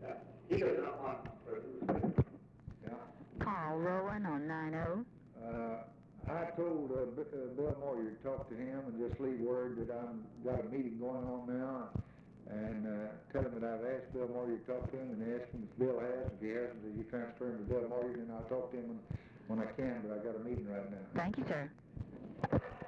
He does not want Yeah. Carl Rowan on 90. I told Bill Moyer to talk to him and just leave word that I've got a meeting going on now, and tell him that I've asked Bill Moyer to talk to him, and ask him if Bill has. If he hasn't, that you transfer him to Bill Moyer, and I'll talk to him when I can, but I've got a meeting right now. Thank you, sir.